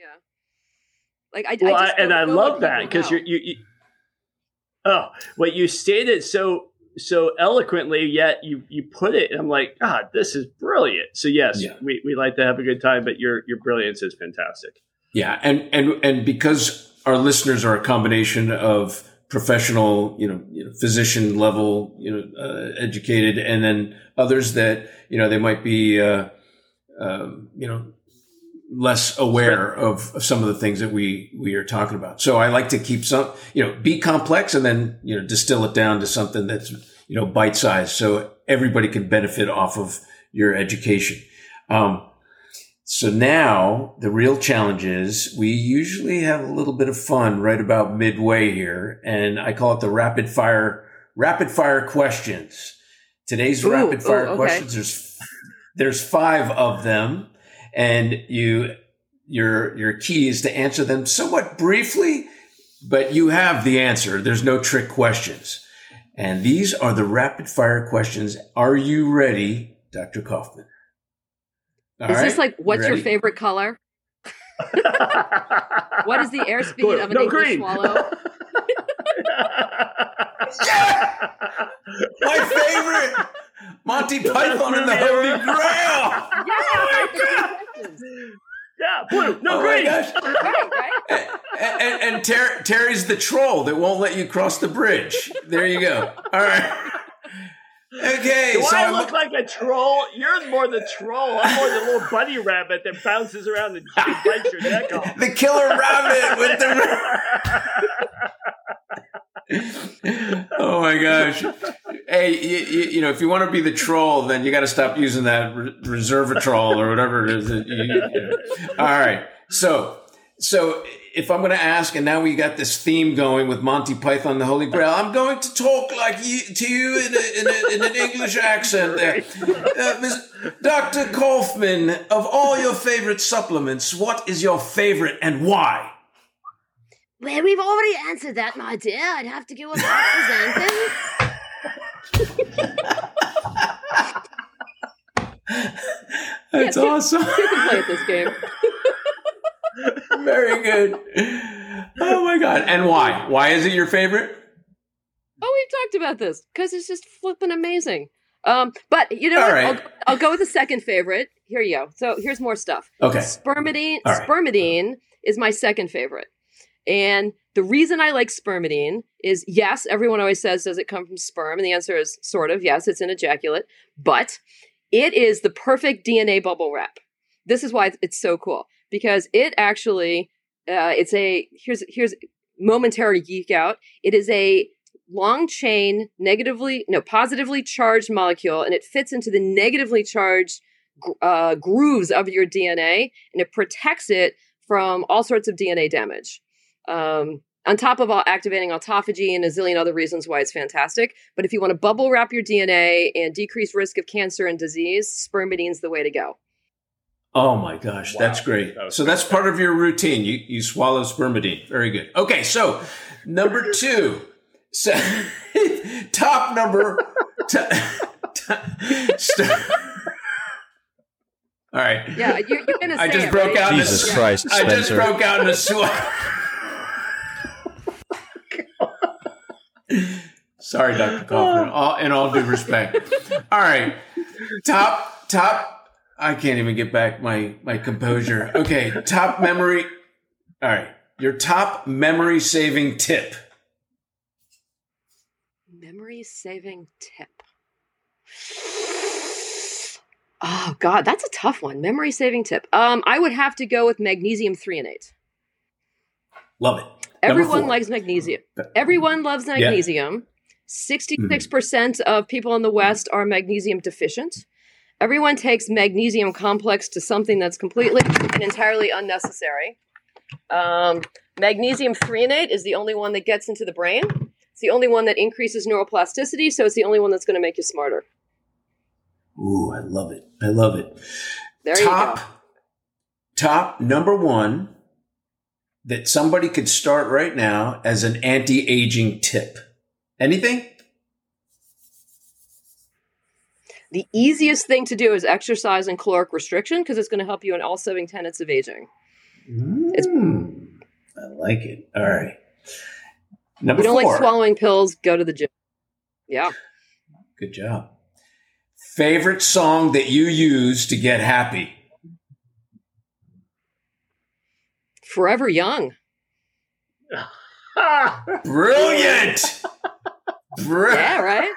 I love that, because what you stated so eloquently, yet you put it, and I'm like, God, this is brilliant. So yes, we like to have a good time, but your brilliance is fantastic. Yeah, and because our listeners are a combination of professional, physician level, educated, and then others that, they might be, less aware of some of the things that we are talking about. So I like to keep some, be complex, and then, distill it down to something that's, bite sized, so everybody can benefit off of your education. So now the real challenge is we usually have a little bit of fun right about midway here, and I call it the rapid fire questions. Today's rapid fire questions, there's 5 of them, and your key is to answer them somewhat briefly, but you have the answer. There's no trick questions. And these are the rapid fire questions. Are you ready, Dr. Kaufman? Is this what's your favorite color? What is the airspeed of an English swallow? My favorite! Monty Python and the Holy Grail! Yeah, blue, no green! Right? And Terry's the troll that won't let you cross the bridge. There you go. All right. Okay, Do I look like a troll? You're more the troll. I'm more the little bunny rabbit that bounces around and bites your neck off. The killer rabbit with the... Oh my gosh. Hey, if you want to be the troll, then you got to stop using that resveratrol or whatever it is. All right. So if I'm going to ask, and now we got this theme going with Monty Python and the Holy Grail, I'm going to talk to you in an English accent there. Dr. Kaufman, of all your favorite supplements, what is your favorite and why? Well, we've already answered that, my dear. I'd have to go with Xanthan. That's awesome. You can play at this game. Very good. Oh my God. And why? Why is it your favorite? Oh, we've talked about this because it's just flipping amazing. But you know, right. I'll go with the second favorite. Here you go. So here's more stuff. Okay. Spermidine. Right. Spermidine is my second favorite. And the reason I like spermidine is, yes, everyone always says, does it come from sperm? And the answer is sort of, yes, it's an ejaculate. But it is the perfect DNA bubble wrap. This is why it's so cool. Because it actually, here's momentary geek out. It is a long chain, positively charged molecule, and it fits into the negatively charged grooves of your DNA, and it protects it from all sorts of DNA damage. on top of activating autophagy and a zillion other reasons why it's fantastic. But if you want to bubble wrap your DNA and decrease risk of cancer and disease, spermidine's the way to go. Oh my gosh, wow. That's great. So that's part of your routine. You swallow spermidine. Very good. Okay, so number 2. So, top number. All right. Yeah, you're going to say I just broke out. Jesus Christ, Spencer. I just broke out in a sweat. Sorry, Dr. Kaufman. In all due respect. All right. Top. I can't even get back my composure. Okay. Top memory. All right. Your top memory saving tip. Memory saving tip. Oh God, that's a tough one. Memory saving tip. I would have to go with magnesium threonate. Love it. Everyone likes magnesium. Everyone loves magnesium. 66% of people in the West are magnesium deficient. Everyone takes magnesium complex to something that's completely and entirely unnecessary. Magnesium threonate is the only one that gets into the brain. It's the only one that increases neuroplasticity, so it's the only one that's going to make you smarter. Ooh, I love it. I love it. There you go. Top number 1 that somebody could start right now as an anti-aging tip. Anything? The easiest thing to do is exercise and caloric restriction because it's going to help you in all 7 tenets of aging. I like it. All right. Number 4. You don't like swallowing pills, go to the gym. Yeah. Good job. Favorite song that you use to get happy? Forever Young. Brilliant. Yeah, right?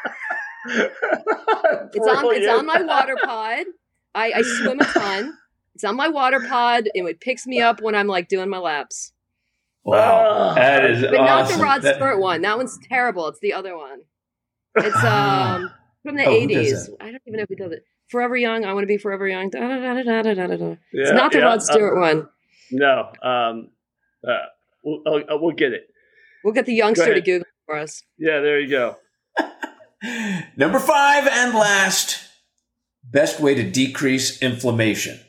It's on my water pod. I swim a ton. It's on my water pod, and it picks me up when I'm like doing my laps. Wow, that is but awesome. Not the Rod Stewart one. That one's terrible. It's the other one. It's from the 80s. I don't even know who does it. Forever Young. I want to be forever young. Da, da, da, da, da, da, da. It's not the Rod Stewart one. No. We'll get it. We'll get the youngster to Google for us. Yeah, there you go. Number 5 and last, best way to decrease inflammation.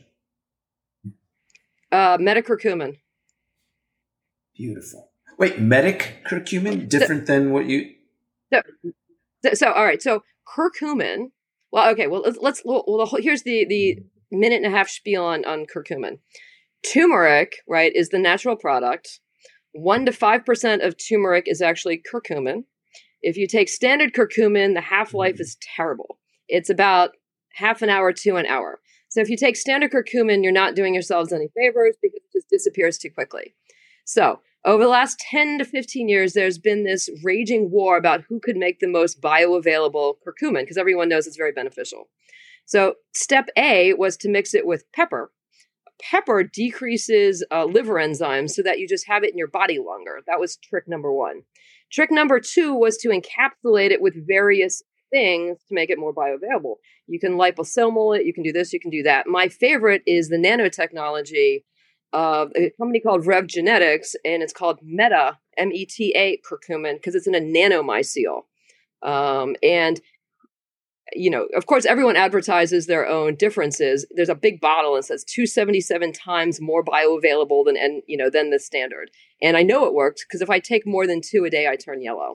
Metacurcumin. Beautiful. Wait, curcumin? Different than what you... So all right. So curcumin. Well, okay. Well, here's the minute and a half spiel on curcumin. Turmeric, right, is the natural product. 1 to 5% of turmeric is actually curcumin. If you take standard curcumin, the half-life is terrible. It's about half an hour to an hour. So if you take standard curcumin, you're not doing yourselves any favors because it just disappears too quickly. So over the last 10 to 15 years, there's been this raging war about who could make the most bioavailable curcumin because everyone knows it's very beneficial. So step A was to mix it with pepper. Pepper decreases liver enzymes so that you just have it in your body longer. That was trick number 1. Trick number 2 was to encapsulate it with various things to make it more bioavailable. You can liposomal it, you can do this, you can do that. My favorite is the nanotechnology of a company called Rev Genetics, and it's called Meta, META curcumin, because it's in a nanomycel. And you know, of course, everyone advertises their own differences. There's a big bottle that says 277 times more bioavailable than the standard. And I know it works because if I take more than 2 a day, I turn yellow.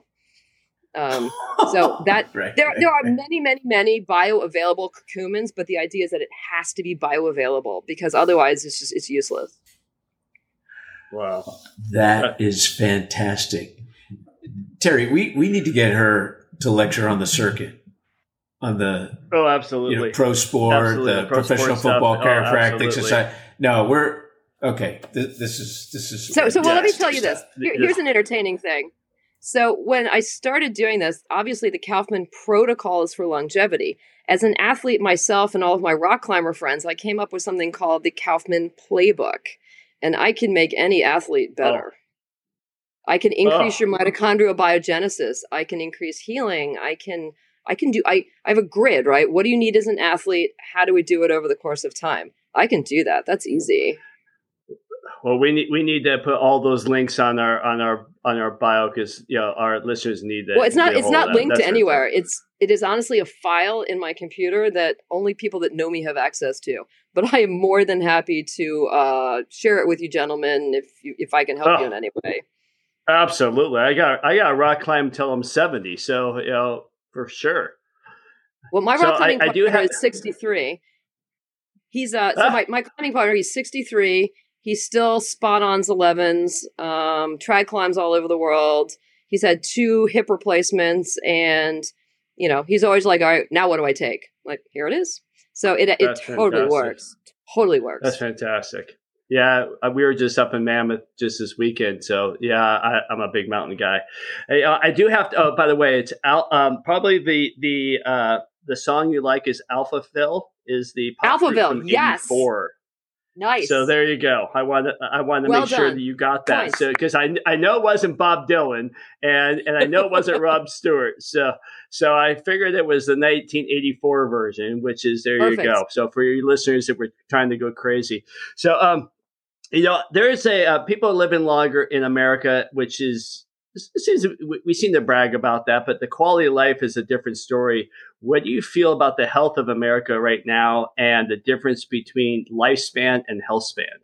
So that there are many, many, many bioavailable curcumins, but the idea is that it has to be bioavailable because otherwise it's useless. Wow. That is fantastic. Terry, we need to get her to lecture on the circuit. On the absolutely pro sport, absolutely. The professional football chiropractic society. No, we're okay. This is so. Well, let me tell you this. Here's an entertaining thing. So when I started doing this, obviously the Kaufman protocol is for longevity. As an athlete myself and all of my rock climber friends, I came up with something called the Kaufman Playbook, and I can make any athlete better. I can increase your mitochondrial biogenesis. I can increase healing. I have a grid, right? What do you need as an athlete? How do we do it over the course of time? I can do that. That's easy. Well, we need to put all those links on our bio because our listeners need that. Well, it's not linked to anywhere. It is honestly a file in my computer that only people that know me have access to. But I am more than happy to share it with you, gentlemen, if I can help you in any way. Absolutely, I got rock climb until I'm 70, so for sure. Well, my rock climbing partner is 63. He's my climbing partner. He's 63. He's still spot ons 11s. Trad climbs all over the world. He's had 2 hip replacements, and he's always like, "All right, now what do I take?" Like, here it is. So it totally works. Totally works. That's fantastic. Yeah, we were just up in Mammoth just this weekend, so yeah, I'm a big mountain guy. I do have to. Oh, by the way, it's probably the song you like is Alphaville. Is the Alphaville? Yes. Nice. So there you go. I want to make sure that you got that. Nice. So because I know it wasn't Bob Dylan and I know it wasn't Rob Stewart. So I figured it was the 1984 version, which is Perfect. You go. So for your listeners that were trying to go crazy. So there is people living longer in America, which is we seem to brag about that, but the quality of life is a different story. What do you feel about the health of America right now and the difference between lifespan and health span?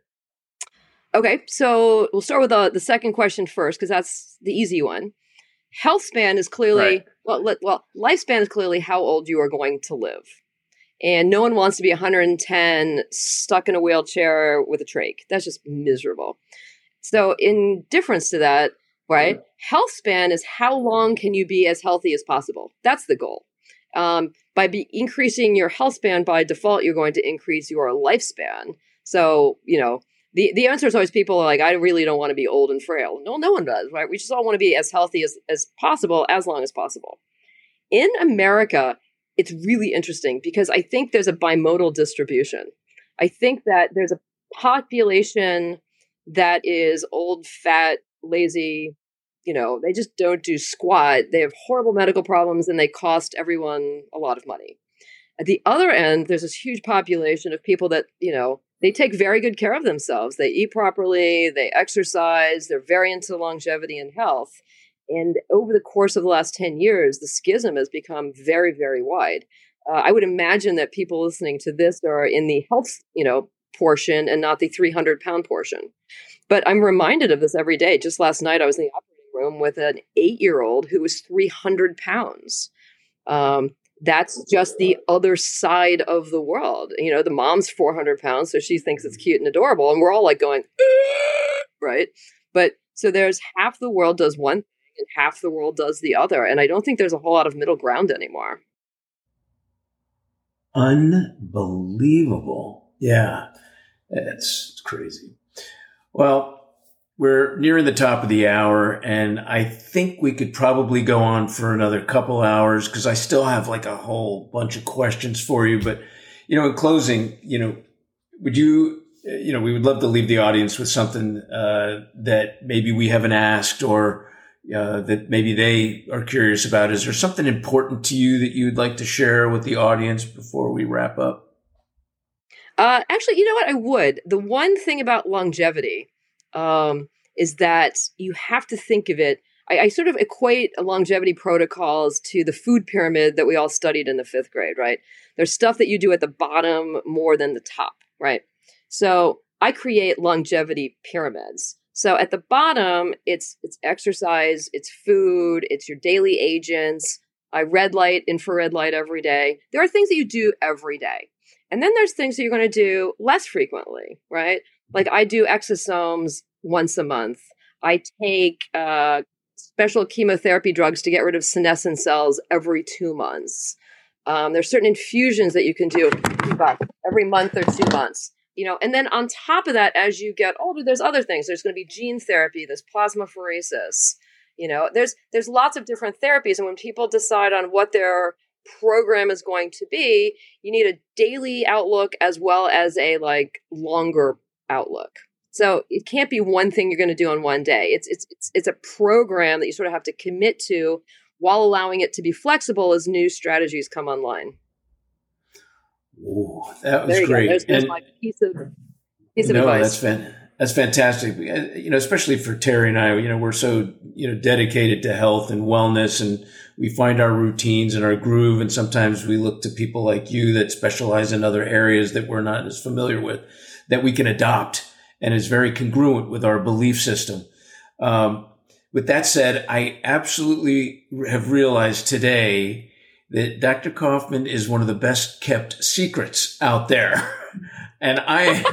Okay, so we'll start with the second question first, because that's the easy one. Health span is clearly, lifespan is clearly how old you are going to live. And no one wants to be 110 stuck in a wheelchair with a trach. That's just miserable. So in difference to that, right? Health span is how long can you be as healthy as possible? That's the goal. By increasing your health span by default, you're going to increase your lifespan. So, the answer is always people are like, I really don't want to be old and frail. No one does, right? We just all want to be as healthy as possible, as long as possible. In America, it's really interesting because I think there's a bimodal distribution. I think that there's a population that is old, fat, lazy, they just don't do squat. They have horrible medical problems and they cost everyone a lot of money. At the other end, there's this huge population of people that, they take very good care of themselves. They eat properly, they exercise, they're very into longevity and health. And over the course of the last 10 years, the schism has become very, very wide. I would imagine that people listening to this are in the health, portion and not the 300-pound portion. But I'm reminded of this every day. Just last night, I was in the operating room with an 8-year-old who was 300 pounds. That's just the other side of the world. The mom's 400 pounds, so she thinks it's cute and adorable. And we're all like going, right? But so there's half the world does one thing and half the world does the other. And I don't think there's a whole lot of middle ground anymore. Unbelievable. Yeah, it's crazy. Well, we're nearing the top of the hour, and I think we could probably go on for another couple hours because I still have like a whole bunch of questions for you. But, in closing, would you, we would love to leave the audience with something that maybe we haven't asked or that maybe they are curious about. Is there something important to you that you'd like to share with the audience before we wrap up? Actually, you know what? I would. The one thing about longevity is that you have to think of it. I sort of equate longevity protocols to the food pyramid that we all studied in the 5th grade, right? There's stuff that you do at the bottom more than the top, right? So I create longevity pyramids. So at the bottom, it's exercise, it's food, it's your daily agents. I red light, infrared light every day. There are things that you do every day. And then there's things that you're going to do less frequently, right? Like I do exosomes once a month. I take special chemotherapy drugs to get rid of senescent cells every 2 months. There's certain infusions that you can do every month or 2 months. And then on top of that, as you get older, there's other things. There's going to be gene therapy, there's plasmapheresis. There's lots of different therapies. And when people decide on what their program is going to be, you need a daily outlook as well as a longer outlook. So it can't be one thing you're going to do on one day. It's a program that you sort of have to commit to while allowing it to be flexible as new strategies come online. Oh, that was great. There's my piece of advice. That's fantastic. Especially for Terry and I, we're so, dedicated to health and wellness, and we find our routines and our groove. And sometimes we look to people like you that specialize in other areas that we're not as familiar with, that we can adopt and is very congruent with our belief system. With that said, I absolutely have realized today that Dr. Kaufman is one of the best kept secrets out there. And I,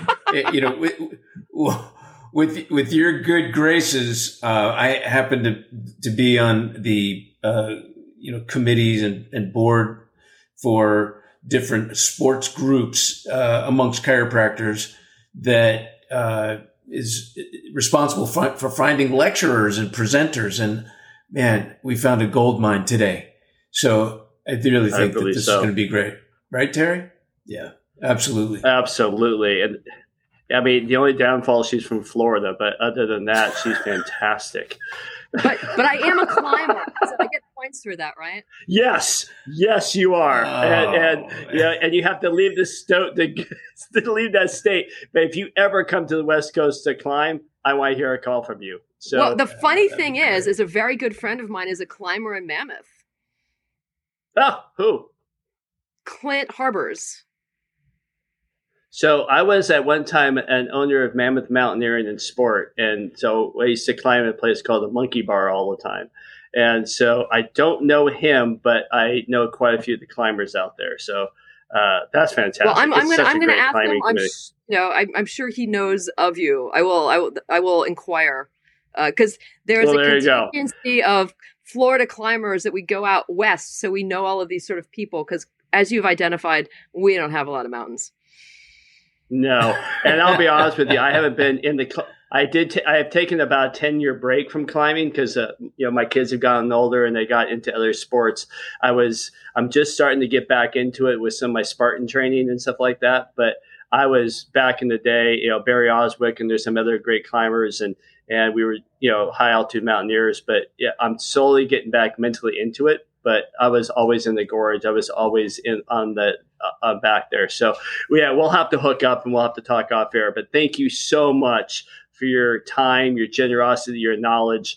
with your good graces, I happen to be on the, committees and board for different sports groups, amongst chiropractors that, is responsible for finding lecturers and presenters. And man, we found a gold mine today. So I really think that this is going to be great. Right, Terry? Yeah, absolutely. Absolutely. And I mean, the only downfall, she's from Florida, but other than that, she's fantastic. But I am a climber, so I get points for that, right? Yes, you are, and you have to leave the to leave that state. But if you ever come to the West Coast to climb, I want to hear a call from you. So, well, the funny thing is a very good friend of mine is a climber in Mammoth. Oh, who? Clint Harbors. So I was at one time an owner of Mammoth Mountaineering and Sport. And so I used to climb at a place called the Monkey Bar all the time. And so I don't know him, but I know quite a few of the climbers out there. So that's fantastic. Well, I'm going to ask him. I'm sure he knows of you. I will inquire because there's a contingency of Florida climbers that we go out west. So we know all of these sort of people because as you've identified, we don't have a lot of mountains. No, and I'll be honest with you, I haven't been in the. I have taken about a 10-year break from climbing because my kids have gotten older and they got into other sports. I'm just starting to get back into it with some of my Spartan training and stuff like that. But I was back in the day, Barry Oswick and there's some other great climbers and we were high altitude mountaineers. But yeah, I'm slowly getting back mentally into it. But I was always in the gorge. I was always on the back there. So yeah, we'll have to hook up and we'll have to talk off air. But thank you so much for your time, your generosity, your knowledge.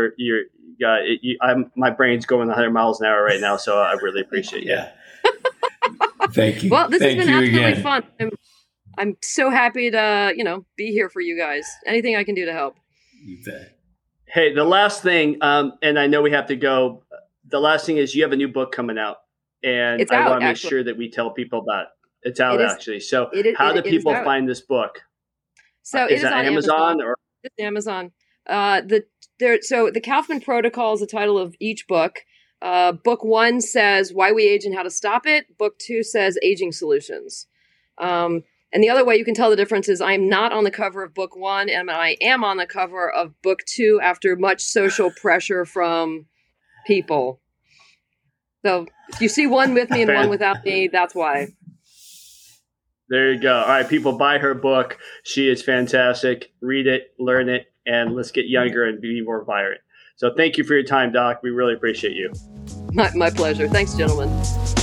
My brain's going 100 miles an hour right now, so I really appreciate you. Yeah. Thank you. Well, this has been absolutely again. fun. I'm so happy to be here for you guys. Anything I can do to help. You bet. Hey, the last thing, and I know we have to go. The last thing is you have a new book coming out, and I want to make sure that we tell people about it. It's out, actually. So how do people find this book? So is that on Amazon or? It's Amazon. So the Kaufman Protocol is the title of each book. Book 1 says Why We Age and How to Stop It. Book 2 says Aging Solutions. And the other way you can tell the difference is I'm not on the cover of book 1 and I am on the cover of book 2 after much social pressure from people. So if you see one with me and one without me, that's why. There you go. All right, people, buy her book. She is fantastic. Read it, learn it, and let's get younger and be more vibrant. So thank you for your time, Doc. We really appreciate you. My pleasure. Thanks, gentlemen.